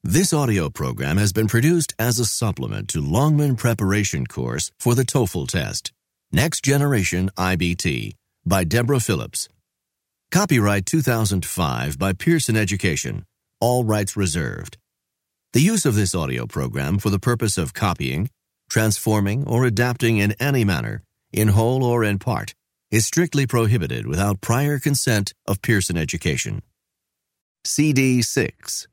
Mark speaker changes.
Speaker 1: This audio program has been produced as a supplement to Longman Preparation Course for the TOEFL test. Next Generation IBT by Deborah Phillips. Copyright 2005 by Pearson Education. All rights reserved. The use of this audio program for the purpose of copying, transforming, or adapting in any manner, in whole or in part, is strictly prohibited without prior consent of Pearson Education. CD 6.